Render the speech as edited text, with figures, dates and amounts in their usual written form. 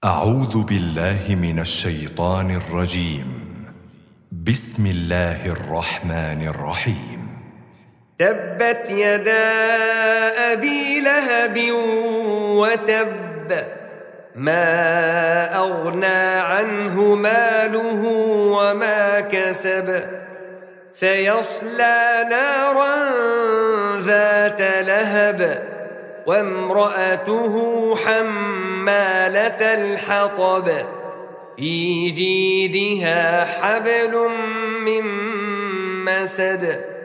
أعوذ بالله من الشيطان الرجيم. بسم الله الرحمن الرحيم. تبت يدا أبي لهب وتب، ما أغنى عنه ماله وما كسب، سيصلى نارا ذات لهب، وامرأته حمالة الحطب، في جيدها حبل من مسد.